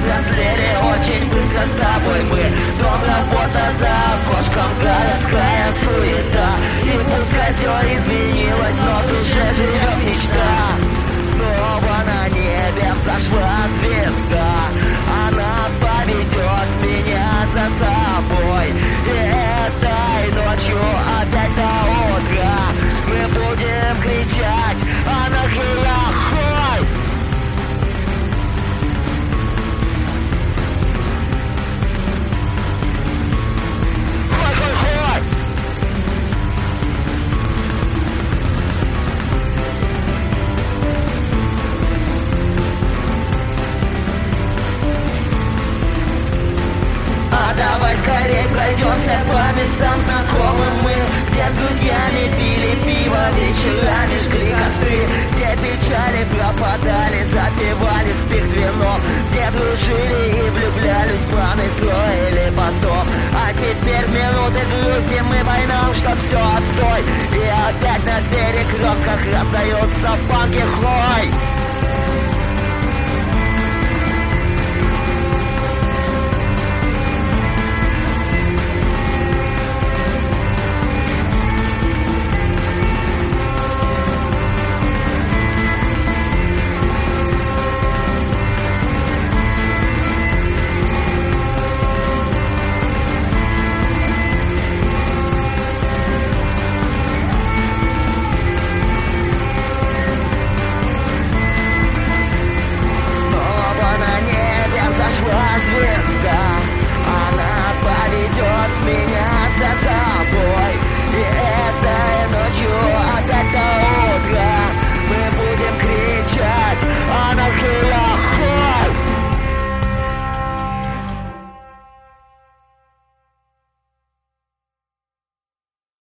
повзрослели очень быстро с тобой мы. Дом, работа, за окошком городская суета. И пускай все изменилось, но в душе живет мечта. Снова на небе взошла звезда. Она поведет меня за собой. И этой ночью опять до утра мы будем кричать анархия, хой! Хой, хой, хой! А давай скорей пройдемся по местам знакомым мы, где с друзьями пили пиво, вечерами жгли костры, где печали пропадали, запивали спирт вином, где дружили и влюблялись, планы строили потом. А теперь минуты грусти мы поймем, что все отстой, и опять на перекрестках раздаются панки, хой!